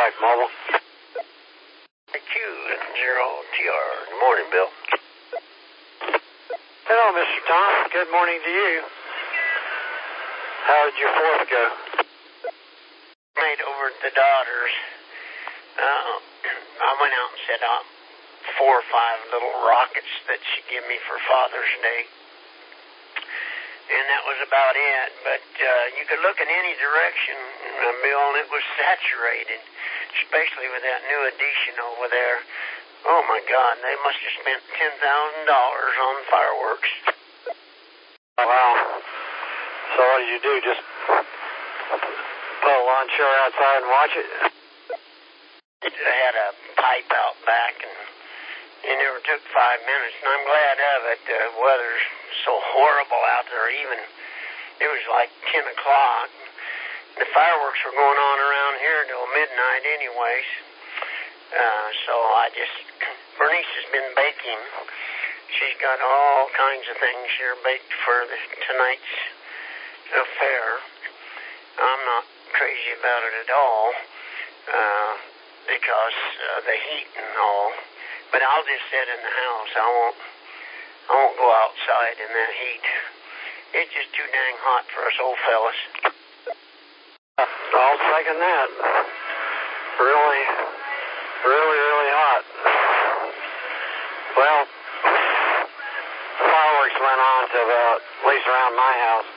Impact Mobile. Q0TR. Good morning, Bill. Hello, Mr. Tom. Good morning to you. How did your 4th go? Made over at the daughter's. I went out and set up 4 or 5 little rockets that she gave me for Father's Day. And that was about it. But you could look in any direction, Bill, and it was saturated, especially with that new addition over there. Oh, my God, they must have spent $10,000 on fireworks. Wow. So what did you do, just put a lawn chair outside and watch it? I had a pipe out back, and it never took 5 minutes, and I'm glad of it. The weather's so horrible out there. Even it was like 10 o'clock. The fireworks were going on around here till midnight anyways. So Bernice has been baking. She's got all kinds of things here baked for tonight's affair. I'm not crazy about it at all, because the heat and all. But I'll just sit in the house. I won't go outside in that heat. It's just too dang hot for us old fellas. I'll second that. Really, really, really hot. Well, fireworks went on to about, at least around my house.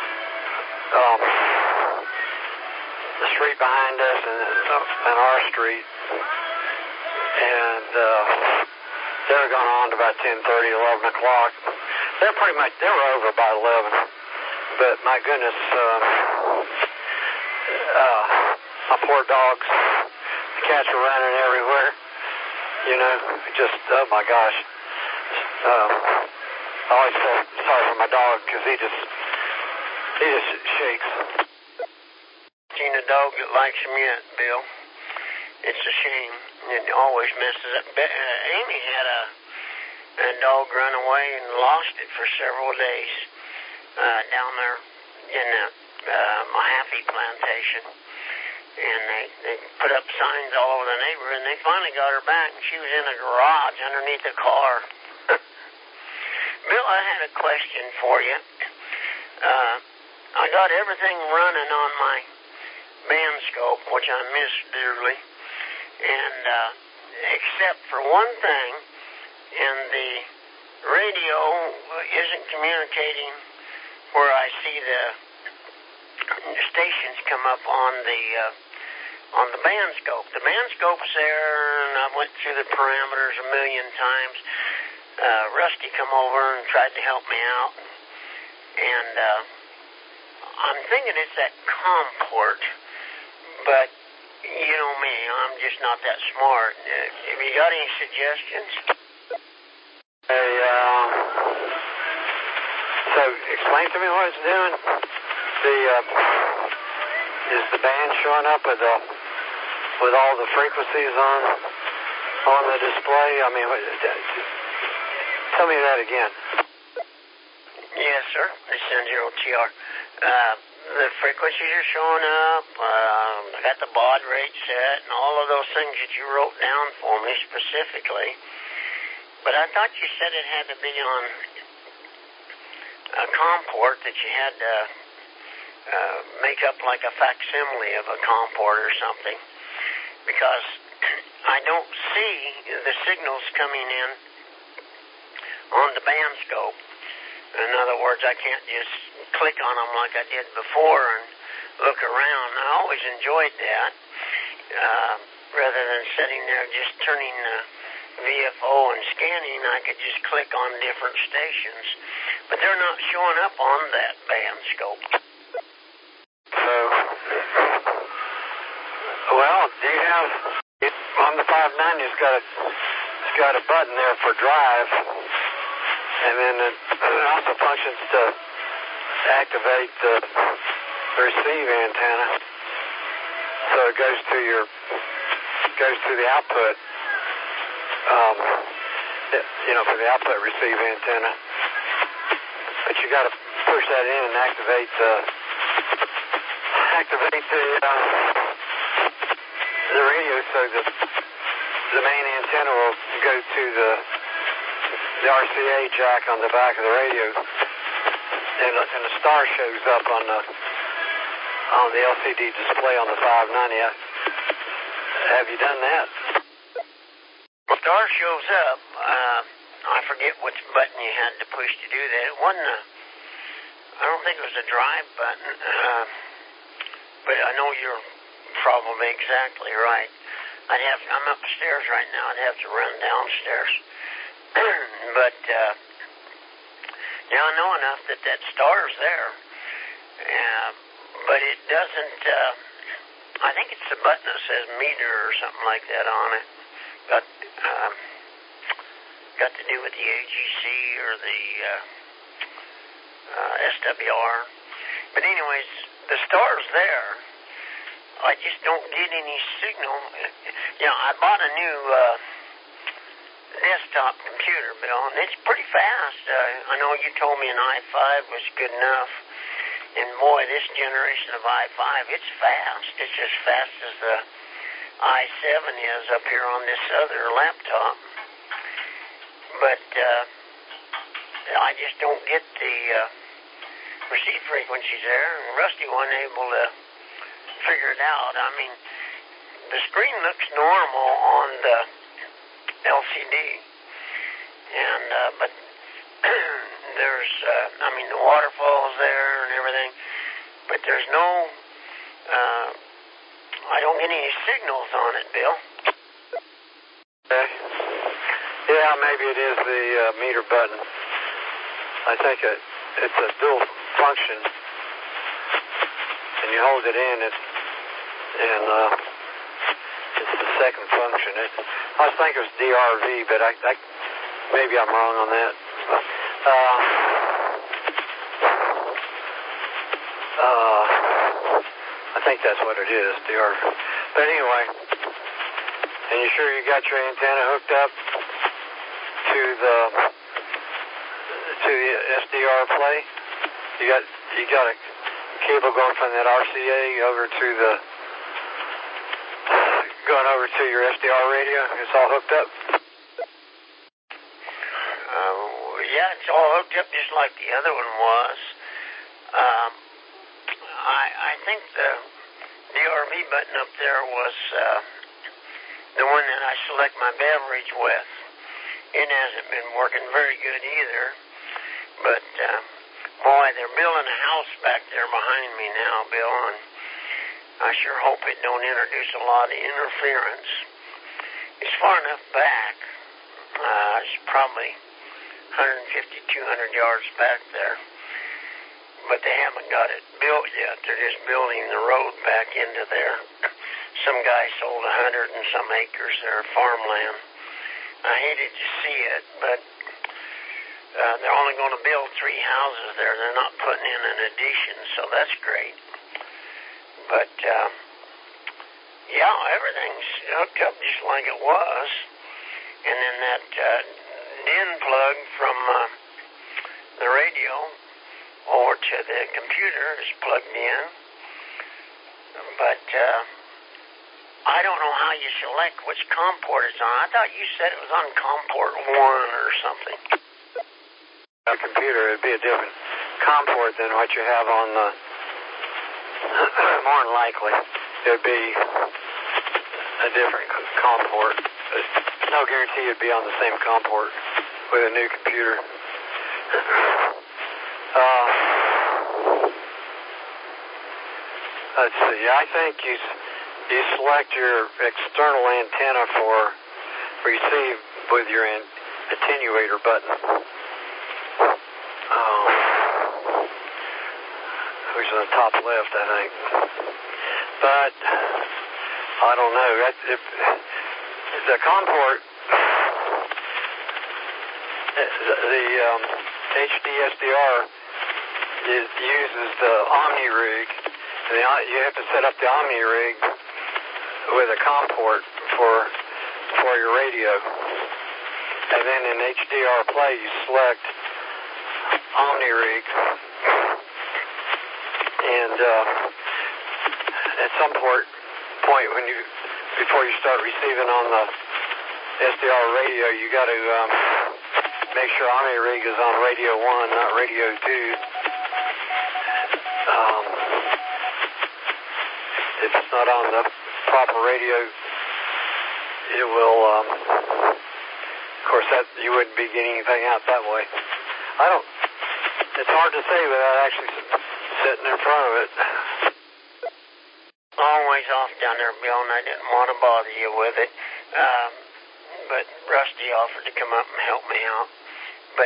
The street behind us and our street. And they were going on to about 10:30, 11 o'clock. They were over by 11. But my goodness, my poor dogs, the cats were running everywhere. You know, just, oh my gosh. I always feel sorry for my dog because he just shakes. Seen a dog that likes him yet, Bill. It's a shame. It always messes up. Amy had a dog run away and lost it for several days down there in the Mahaffey plantation. And they put up signs all over the neighborhood, and they finally got her back, and she was in a garage underneath a car. Bill, I had a question for you. I got everything running on my Bandscope, which I miss dearly, and except for one thing, and the radio isn't communicating where I see the stations come up on the Bandscope. The Bandscope's there, and I went through the parameters a million times. Rusty come over and tried to help me out, and I'm thinking it's that COM port, but you know me, I'm just not that smart. Have you got any suggestions? So explain to me what it's doing. Is the band showing up with all the frequencies on the display? I mean, tell me that again. Yes, sir. It's N0TR. The frequencies are showing up. I got the baud rate set and all of those things that you wrote down for me specifically. But I thought you said it had to be on a COM port, that you had to make up like a facsimile of a COM port or something, because I don't see the signals coming in on the Bandscope. In other words, I can't just click on them like I did before and look around. I always enjoyed that, rather than sitting there just turning the VFO and scanning. I could just click on different stations, but they're not showing up on that Bandscope. So, well, do you have on the 590? It's got a button there for drive, and then it also functions to activate the receive antenna. So it goes to the output. For the output receive antenna. But you got to push that in and activate the the radio, so the main antenna will go to the RCA jack on the back of the radio, and the star shows up on the LCD display on the 590. Have you done that? The star shows up. I forget which button you had to push to do that. It wasn't I don't think it was a drive button, but I know you're probably exactly right. I'm upstairs right now. I'd have to run downstairs. But I know enough that star's there. But it doesn't, I think it's the button that says meter or something like that on it. Got to do with the AGC or the SWR. But anyways, the star's there. I just don't get any signal. I bought a new desktop computer, Bill, and it's pretty fast. I know you told me an i5 was good enough. And boy, this generation of i5, it's fast. It's as fast as the i7 is up here on this other laptop. But I just don't get the receive frequencies there, and Rusty wasn't able to figure it out. I mean, the screen looks normal on the LCD, and but there's, the waterfall's there and everything, but there's no, I don't get any signals on it, Bill. Okay. Yeah, maybe it is the meter button. I think it's a dual function, and you hold it in, and it's the second function. I was thinking it was DRV, but maybe I'm wrong on that. I think that's what it is, DRV. But anyway, and you sure you got your antenna hooked up to the SDR play? You got a cable going from that RCA going over to your SDR radio? It's all hooked up? Yeah, it's all hooked up just like the other one was. I think the DRV button up there was the one that I select my beverage with. It hasn't been working very good either. But, boy, they're building a house back there behind me now, Bill, and I sure hope it don't introduce a lot of interference. It's far enough back. It's probably 150, 200 yards back there. But they haven't got it built yet. They're just building the road back into there. Some guy sold 100 and some acres there, farmland. I hated to see it, but they're only going to build 3 houses there. They're not putting in an addition, so that's great. But, everything's hooked up just like it was. And then that DIN plug from the radio over to the computer is plugged in. But I don't know how you select which COM port it's on. I thought you said it was on COM port 1 or something. A computer, it'd be a different COM port than what you have on the... more than likely, it would be a different COM port. There's no guarantee it'd be on the same COM port with a new computer. Let's see. I think you select your external antenna for receive with your attenuator button. Which is on the top left, I think. But I don't know. The COM port, the HD SDR uses the Omni rig. And you have to set up the Omni rig with a COM port for your radio. And then in HDR Play, you select Omni rig. And at some point when you before you start receiving on the SDR radio, you got to make sure OmniRig is on radio 1, not radio 2. If it's not on the proper radio, it will, of course, that you wouldn't be getting anything out that way. It's hard to say without actually sitting in front of it. Always off down there, Bill, and I didn't want to bother you with it. But Rusty offered to come up and help me out. But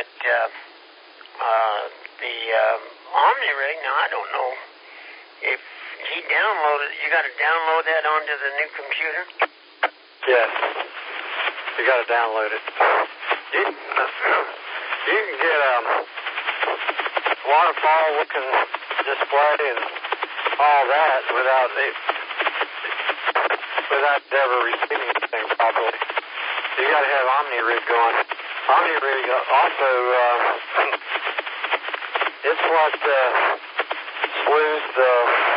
the OmniRig, now I don't know if he downloaded. You got to download that onto the new computer? Yes, you got to download it. You can get a waterfall-looking display and all that without ever receiving anything properly. You got to have OmniRig going. OmniRig also, it's what slews the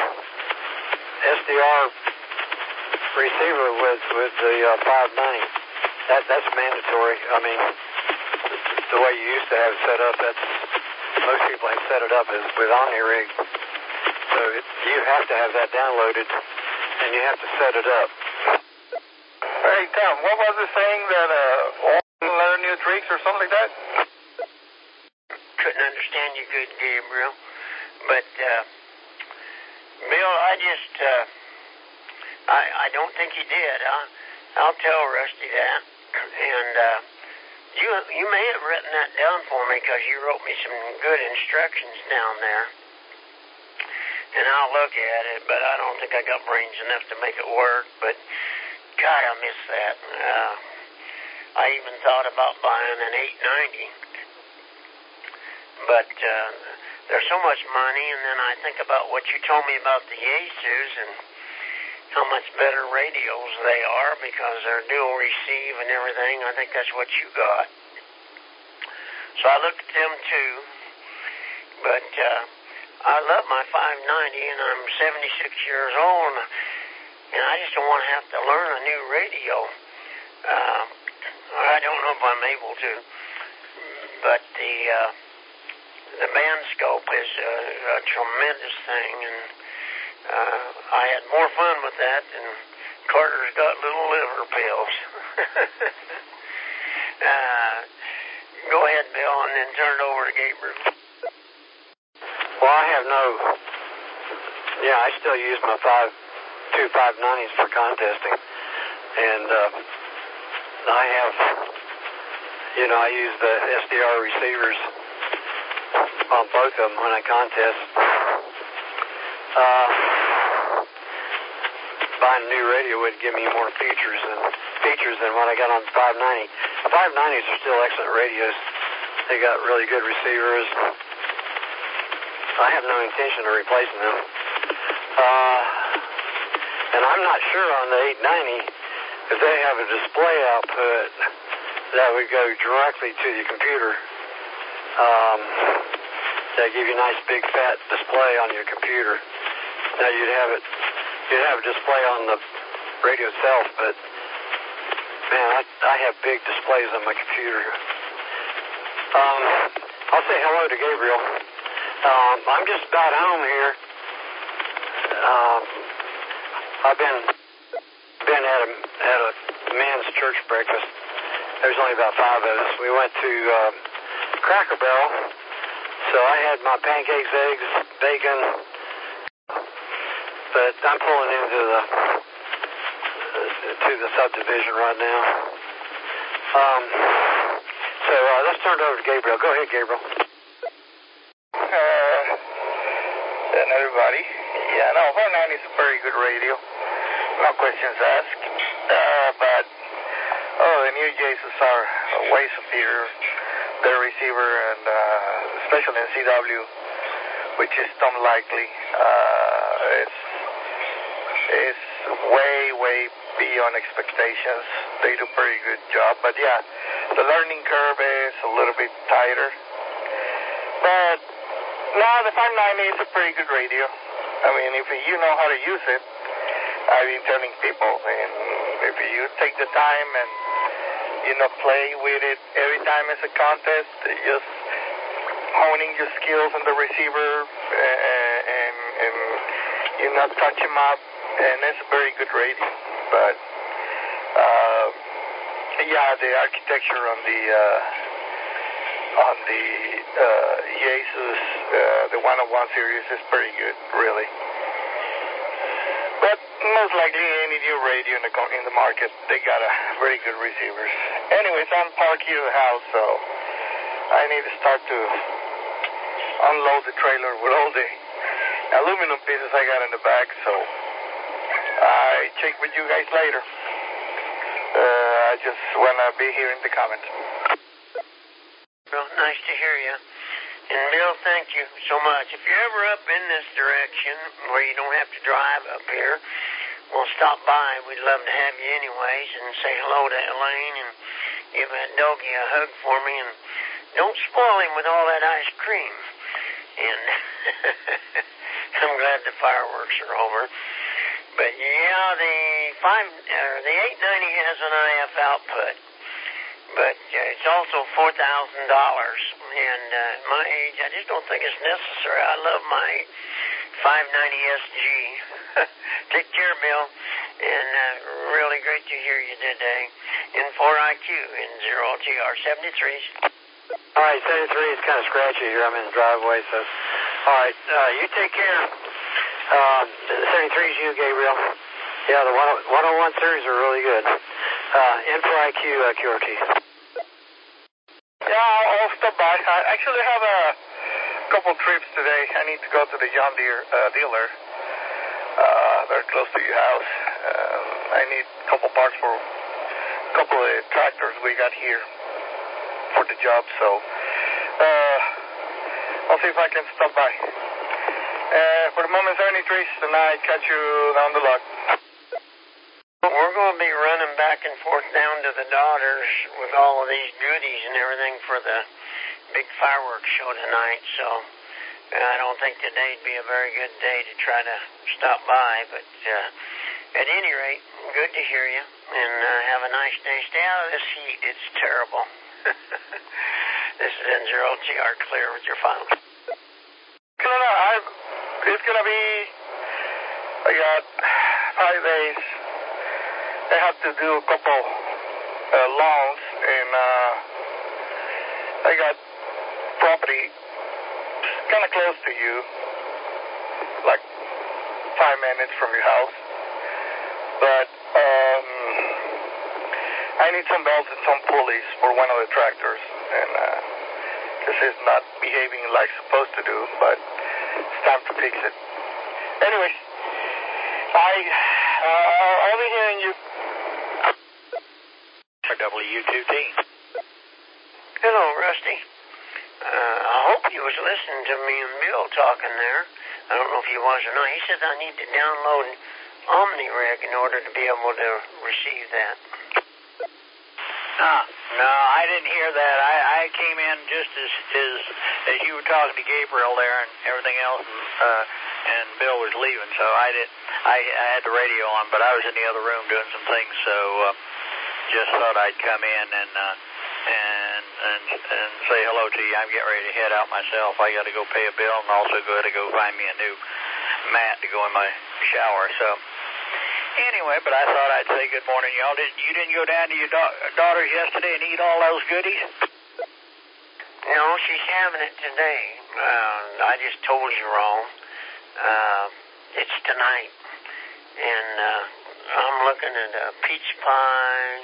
SDR receiver with the 590. That's mandatory. I mean, the way you used to have it set up, most people have set it up is with OmniRig. So you have to have that downloaded, and you have to set it up. Hey, Tom, what was the saying that learn new tricks or something like that? Couldn't understand you good, Gabriel. But, Bill, I don't think he did. I'll tell Rusty that. And you may have written that down for me because you wrote me some good instructions down there. And I'll look at it, but I don't think I got brains enough to make it work. But, God, I miss that. I even thought about buying an 890. But there's so much money, and then I think about what you told me about the Yaesus and how much better radios they are because they're dual receive and everything. I think that's what you got. So I looked at them too. But I love my 590, and I'm 76 years old, and I just don't want to have to learn a new radio. I don't know if I'm able to. But the band scope is a tremendous thing, and I had more fun with that than Carter's got little liver pills. Go ahead, Bill, and then turn it over to Gabriel. Well, I still use my two 590s for contesting, and I have, I use the SDR receivers on both of them when I contest. Buying a new radio would give me more features than what I got on the 590. The 590s are still excellent radios. They got really good receivers. I have no intention of replacing them. And I'm not sure on the 890 if they have a display output that would go directly to the computer. They give you a nice big fat display on your computer. Now you'd have a display on the radio itself, but man, I have big displays on my computer. I'll say hello to Gabriel. I'm just about home here. I've been at a men's church breakfast. There's only about 5 of us. We went to Cracker Barrel, so I had my pancakes, eggs, bacon. But I'm pulling into the subdivision right now. So let's turn it over to Gabriel. Go ahead, Gabriel. And everybody. Yeah, no, 490 is a very good radio. No questions asked. But, the new Yaesus are way superior. Their receiver, and especially in CW, which is Tom Likely, it's way beyond expectations. They do a pretty good job. But yeah, the learning curve is a little bit tighter. But no, the 590 is a pretty good radio. I mean, if you know how to use it, I've been telling people, and if you take the time and play with it every time it's a contest, just honing your skills on the receiver and touch him up, and it's a very good radio. But the architecture on the Jesus, the 101 series is pretty good, really. But most likely any new radio in the market, they got very good receivers. Anyways, I'm parked here at the house, so I need to start to unload the trailer with all the aluminum pieces I got in the back, so I check with you guys later. I just want to be here in the comments. Well, nice to hear you. And Bill, thank you so much. If you're ever up in this direction where you don't have to drive up here, we'll stop by. We'd love to have you anyways, and say hello to Elaine and give that doggy a hug for me, and don't spoil him with all that ice cream. And I'm glad the fireworks are over. But yeah, the 890 has an IF output, but it's also $4,000. And at my age, I just don't think it's necessary. I love my 590 SG. Take care, Bill. And really great to hear you today. In 4IQ in 0TR 73s. All right, 73 is kind of scratchy here. I'm in the driveway, so. All right, you take care. The 73s, you, Gabriel. Yeah, the 101 series are really good. N4IQ QRT. Yeah, I'll stop by. I actually have a couple trips today. I need to go to the John Deere dealer. They're close to your house. I need a couple parts for a couple of tractors we got here for the job, so I'll see if I can stop by. For the moment, 73s, and I catch you down the lot. We're going to be running back and forth down to the Daughters with all of these goodies and everything for the big fireworks show tonight, so I don't think today'd be a very good day to try to stop by, but at any rate, good to hear you, and have a nice day. Stay out of this heat. It's terrible. This is N0TR Clear with your final. It's going to be, I got 5 days. I have to do a couple loans, and I got property kind of close to you, like 5 minutes from your house. But I need some belts and some pulleys for one of the tractors, and because it's not behaving like it's supposed to do, but it's time to fix it. Anyway, I'll be hearing you. W2T. Hello, Rusty. I hope you was listening to me and Bill talking there. I don't know if he was or not. He said I need to download OmniRig in order to be able to receive that. No, I didn't hear that. I came in just as you were talking to Gabriel there and everything else, and Bill was leaving, so I had the radio on, but I was in the other room doing some things, so just thought I'd come in and say hello to you. I'm getting ready to head out myself. I got to go pay a bill and also got to go find me a new mat to go in my shower. So anyway, but I thought I'd say good morning, y'all. You didn't go down to your daughter's yesterday and eat all those goodies? No, she's having it today. I just told you wrong. It's tonight, and I'm looking at peach pie,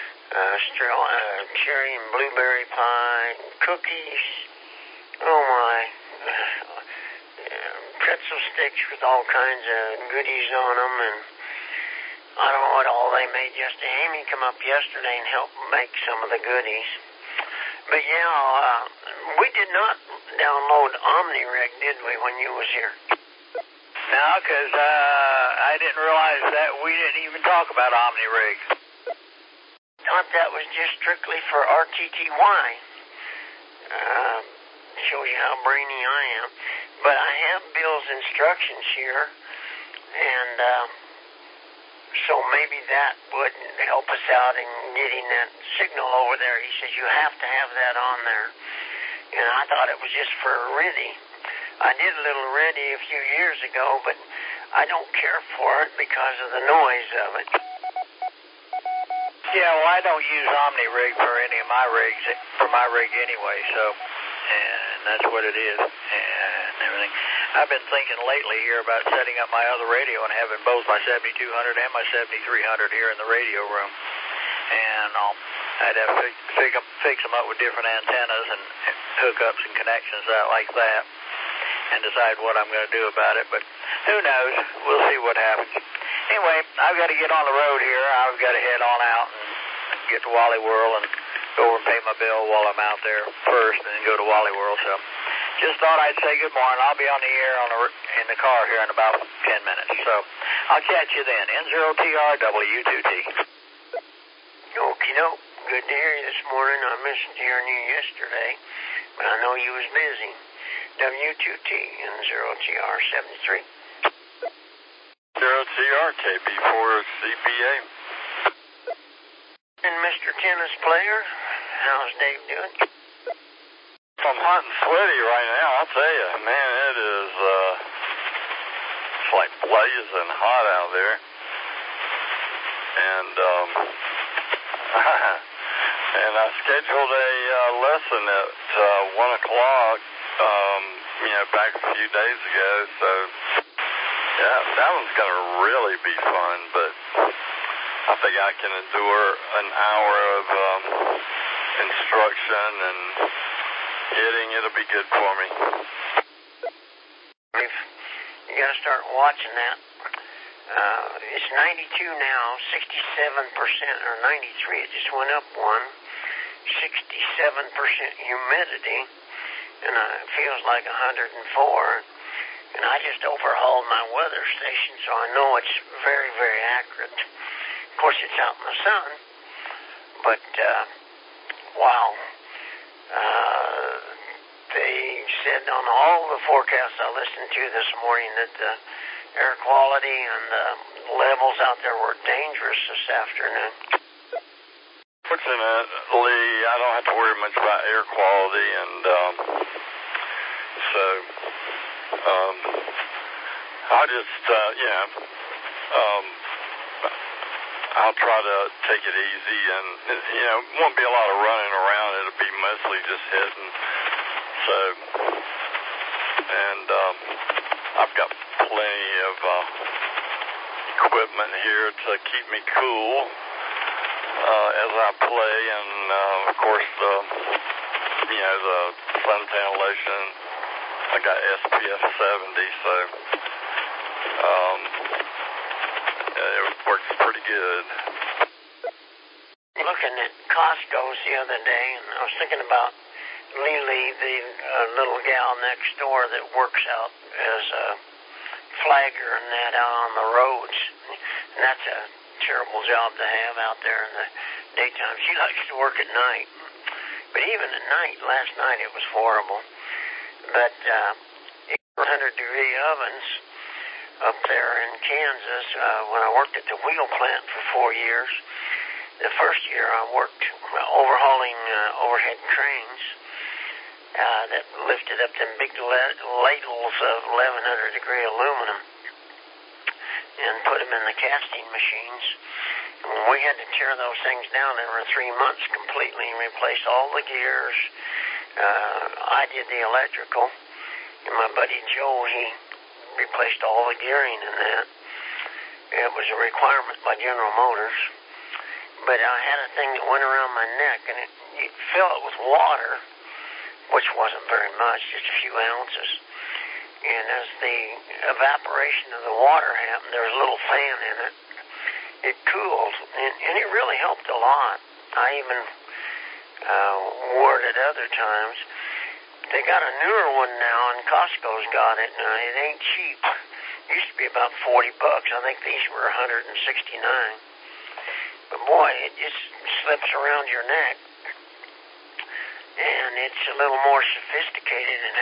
cherry and blueberry pie, cookies. Oh my, pretzel sticks with all kinds of goodies on them, and I don't know what all they made yesterday. Amy come up yesterday and helped make some of the goodies. But yeah, we did not download OmniRig, did we, when you was here? No, because I didn't realize that we didn't even talk about OmniRig. Thought that was just strictly for RTTY. Shows you how brainy I am. But I have Bill's instructions here, and So maybe that would help us out in getting that signal over there. He says you have to have that on there. And I thought it was just for Riddy. I did a little Riddy a few years ago, but I don't care for it because of the noise of it. Yeah, well, I don't use OmniRig for any of my rigs, for my rig anyway, so, and that's what it is, and everything. I've been thinking lately here about setting up my other radio and having both my 7200 and my 7300 here in the radio room. And I'd have to fix them up with different antennas and hookups and connections out like that and decide what I'm going to do about it. But who knows? We'll see what happens. Anyway, I've got to get on the road here. I've got to head on out and get to Wally World and go over and pay my bill while I'm out there first and then go to Wally World. So just thought I'd say good morning. I'll be on the air in the car here in about 10 minutes. So I'll catch you then. N0TR W2T. Okie doke. Good to hear you this morning. I missed hearing you yesterday, but I know you was busy. W2T N0TR 73. 0TR KB4CPA. And Mr. Tennis Player, how's Dave doing? I'm hot and sweaty right now, I'll tell you. Man, it is, it's like blazing hot out there. And, and I scheduled a lesson at 1 o'clock, back a few days ago, so yeah, that one's going to really be fun, but I think I can endure an hour of instruction and hitting. It'll be good for me. You got to start watching that. It's 92 now, 67% or 93. It just went up one. 67% humidity, and it feels like 104. And I just overhauled my weather station, so I know it's very, very accurate. Of course, it's out in the sun, but wow. They said on all the forecasts I listened to this morning that the air quality and the levels out there were dangerous this afternoon. Fortunately, I don't have to worry much about air quality, and so I'll just, I'll try to take it easy, and, won't be a lot of running around. It'll be mostly just hitting. So, and I've got plenty of equipment here to keep me cool as I play, and of course the suntan lotion. I got SPF 70, so it works pretty good. Looking at Costco's the other day, and I was thinking about Lily, the little gal next door that works out as a flagger and that out on the roads. And that's a terrible job to have out there in the daytime. She likes to work at night. But even at night, last night it was horrible. But 100-degree ovens up there in Kansas, when I worked at the wheel plant for 4 years, the first year I worked overhauling overhead cranes that lifted up them big ladles of 1100-degree aluminum and put them in the casting machines. And when we had to tear those things down over 3 months completely and replace all the gears, I did the electrical, and my buddy Joe, he replaced all the gearing in that. It was a requirement by General Motors. But I had a thing that went around my neck, and you'd fill it with water, which wasn't very much, just a few ounces. And as the evaporation of the water happened, there was a little fan in it. It cooled, and it really helped a lot. I even wore it at other times. They got a newer one now, and Costco's got it, and it ain't cheap. It used to be about $40. I think these were $169. But boy, it just slips around your neck, and it's a little more sophisticated and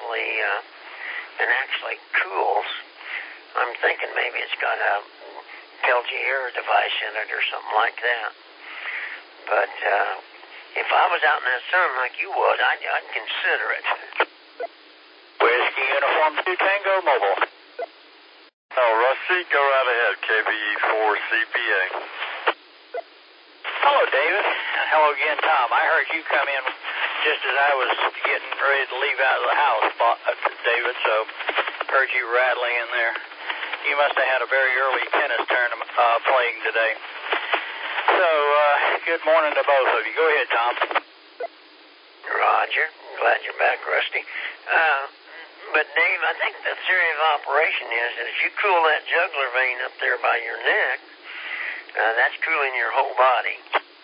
actually cools. I'm thinking maybe it's got a Peltier device in it or something like that. But if I was out in that sun like you was, I'd consider it. Whiskey Uniform 2 Tango Mobile. Oh, Rusty, go right ahead, KBE4CPA. Hello, David. Hello again, Tom. I heard you come in just as I was getting ready to leave out of the house, David, so heard you rattling in there. You must have had a very early tennis tournament playing today. So, good morning to both of you. Go ahead, Tom. Roger. Glad you're back, Rusty. But, Dave, I think the theory of operation is that if you cool that jugular vein up there by your neck, that's cooling your whole body.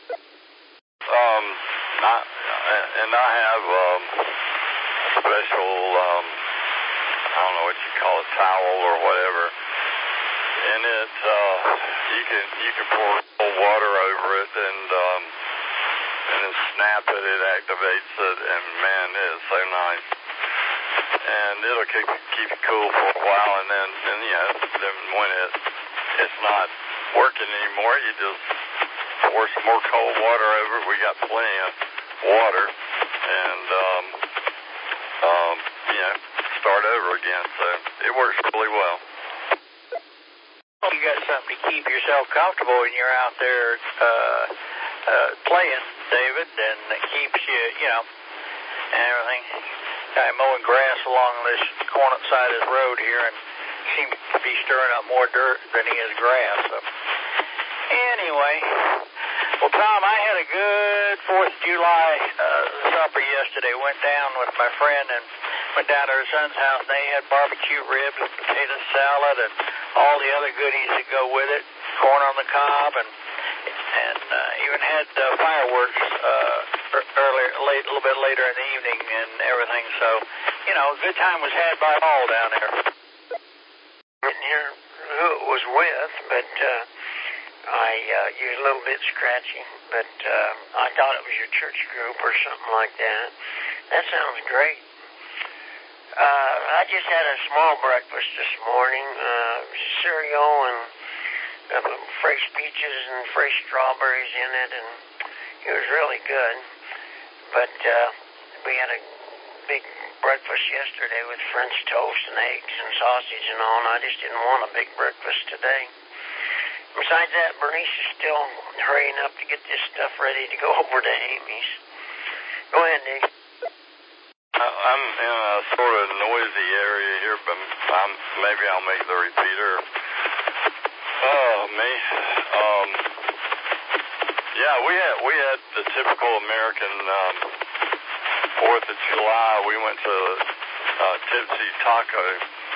I have special, I don't know what you call it, towel or whatever. And it, you can pour cold water over it and then snap it. It activates it, and man, it is so nice. And it'll keep you cool for a while, and then when it's not working anymore, you just pour some more cold water over it. We got plenty of water, and start over again. So it works really well. You got something to keep yourself comfortable when you're out there playing, David, and it keeps you, and everything. I'm mowing grass along this corner side of this road here, and seems to be stirring up more dirt than he is grass. So. Anyway, well, Tom, I had a good 4th of July supper yesterday. Went down with my friend and went down to her son's house. They had barbecue ribs and potato salad and all the other goodies that go with it, corn on the cob, and even had fireworks a little bit later in the evening and everything. So, a good time was had by all down there. Didn't hear who it was with, but you was a little bit scratchy. But I thought it was your church group or something like that. That sounds great. I just had a small breakfast this morning, cereal and fresh peaches and fresh strawberries in it, and it was really good. But we had a big breakfast yesterday with French toast and eggs and sausage and all, and I just didn't want a big breakfast today. Besides that, Bernice is still hurrying up to get this stuff ready to go over to Amy's. Go ahead, Dave. I'm in a sort of noisy area here, but maybe I'll make the repeater. We had the typical American 4th of July. We went to Tipsy Taco.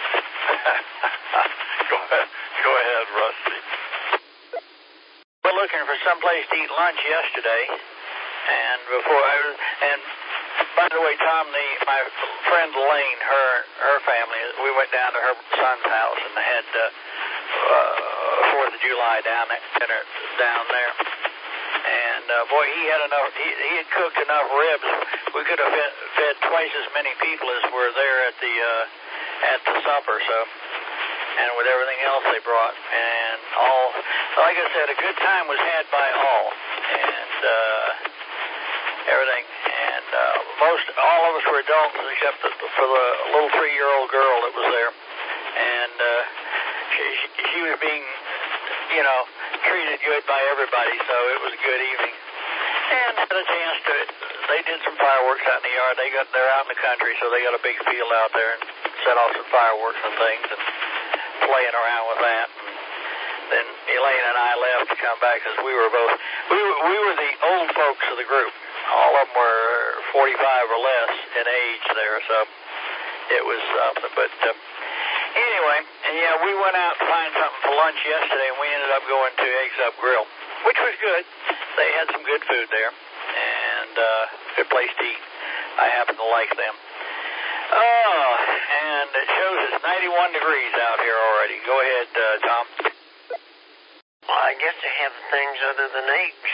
Go ahead, Rusty. We're looking for some place to eat lunch yesterday, and by the way, Tom, my friend Elaine, her family, we went down to her son's house and had 4th of July dinner down there. And boy, he had cooked enough ribs. We could have fed twice as many people as were there at the supper. So, and with everything else they brought, and all, like I said, a good time was had by all, and everything. And all of us were adults except for the little 3-year-old girl that was there, and she was being, treated good by everybody, so it was a good evening. And had a chance they did some fireworks out in the yard. They're out in the country, so they got a big field out there and set off some fireworks and things and playing around with that. And then Elaine and I left to come back because we were the old folks of the group. All of them were 45 or less in age there, so it was something. But anyway, we went out to find something for lunch yesterday, and we ended up going to Eggs Up Grill, which was good. They had some good food there, and good place to eat. I happen to like them. Oh, and it shows it's 91 degrees out here already. Go ahead, Tom. Well, I guess they have things other than eggs.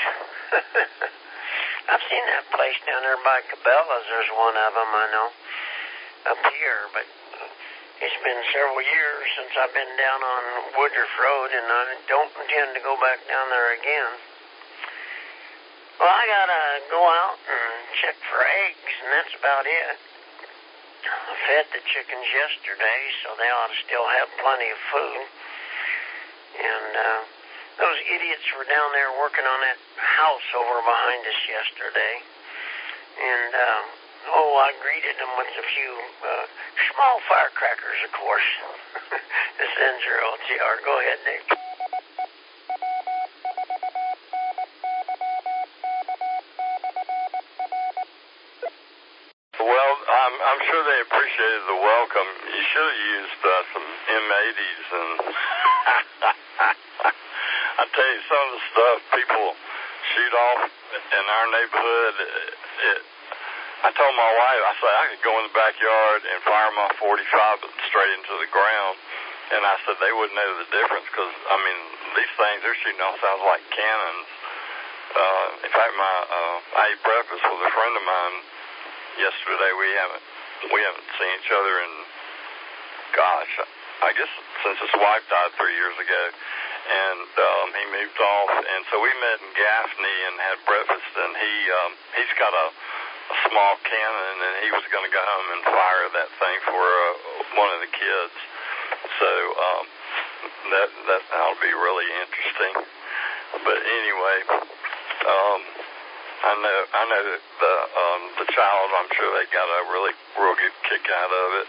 I've seen that place down there by Cabela's. There's one of them, I know, up here, but it's been several years since I've been down on Woodruff Road, and I don't intend to go back down there again. Well, I gotta go out and check for eggs, and that's about it. I fed the chickens yesterday, so they ought to still have plenty of food. And those idiots were down there working on that house over behind us yesterday. And, I greeted them with a few small firecrackers, of course. This ends your LTR. Go ahead, Nick. Well, I'm sure they appreciated the welcome. You should have used some M80s, and I tell you, some of the stuff people shoot off in our neighborhood, I told my wife, I said I could go in the backyard and fire my 45 straight into the ground, and I said they wouldn't know the difference because, I mean, these things they're shooting off sounds like cannons. In fact, I ate breakfast with a friend of mine yesterday. We haven't seen each other in, gosh, I guess since his wife died 3 years ago, and he moved off, and so we met in Gaffney and had breakfast, and he's got a small cannon, and he was going to go home and fire that thing for one of the kids. So that'll be really interesting. But anyway, I know that the child, I'm sure they got a real good kick out of it.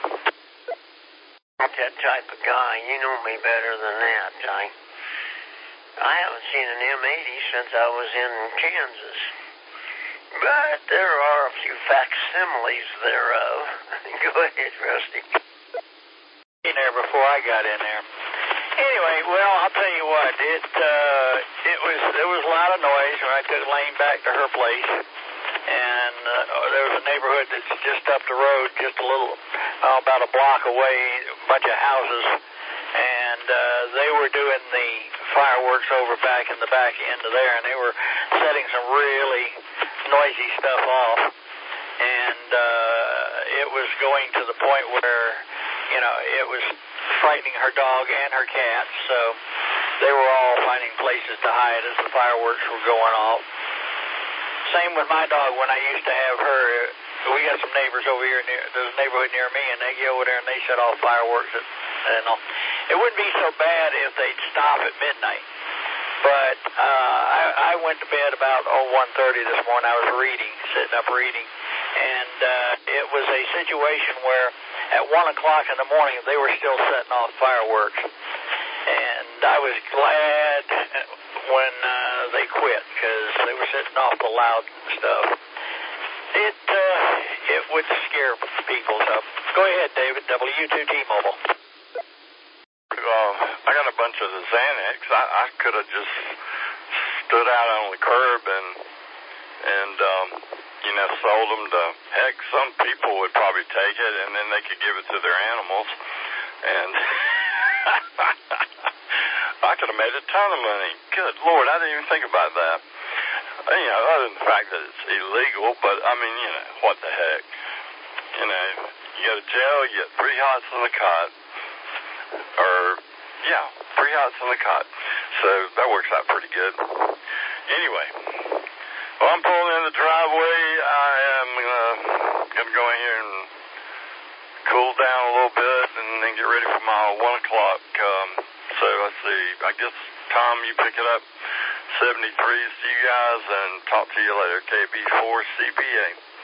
That type of guy, you know me better than that. I haven't seen an M80 since I was in Kansas. But there are a few facsimiles thereof. Go ahead, Rusty. In there before I got in there. Anyway, well, I'll tell you what, there was a lot of noise when I took Lane back to her place, and there was a neighborhood that's just up the road, just a little, about a block away, a bunch of houses, and they were doing the fireworks over back in the back end of there, and they were setting some really noisy stuff off, and it was going to the point where, it was frightening her dog and her cat, so they were all finding places to hide as the fireworks were going off. Same with my dog when I used to have her. We got some neighbors over here, there's a neighborhood near me, and they go over there and they set off fireworks. It wouldn't be so bad if they'd stop at midnight. But I went to bed about 1:30 this morning. I was sitting up reading, and it was a situation where at 1 o'clock in the morning they were still setting off fireworks, and I was glad when they quit because they were setting off the loud stuff. It would scare people. So go ahead, David. W2T Mobile. I got a bunch of the Xanax. I could have just stood out on the curb and sold them to, heck, some people would probably take it, and then they could give it to their animals. And I could have made a ton of money. Good Lord, I didn't even think about that. Other than the fact that it's illegal, but, I mean, what the heck. You go to jail, you get 3 hots in the cot. 3 hots in the cot. So that works out pretty good. Anyway, well, I'm pulling in the driveway. I am going to go in here and cool down a little bit and then get ready for my 1 o'clock. So let's see. I guess, Tom, you pick it up. 73s to you guys, and talk to you later. KB4CBA.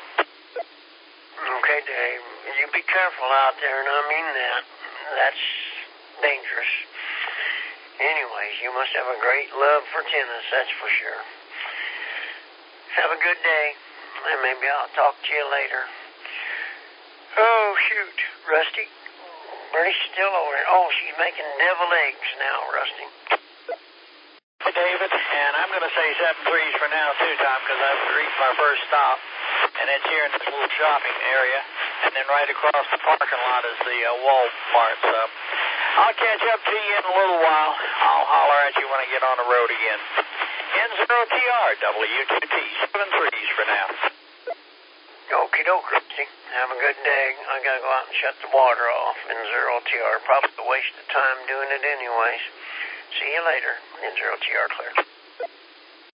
Okay, Dave. You be careful out there, and I mean that. That's dangerous. Anyways, you must have a great love for tennis, that's for sure. Have a good day, and maybe I'll talk to you later. Oh, shoot. Rusty? Bernie's still over here. Oh, she's making devil eggs now, Rusty. Hey, David, and I'm going to say 7-3s for now, too, Tom, because I've reached my first stop, and it's here in this little shopping area, and then right across the parking lot is the Walmart, so I'll catch up to you in a little while. I'll holler at you when I get on the road again. N0TR, W2T, 7-3s for now. Okie doke, Rusty. Have a good day. I gotta go out and shut the water off in 0TR. Probably a waste of time doing it anyways. See you later in 0TR, Clear.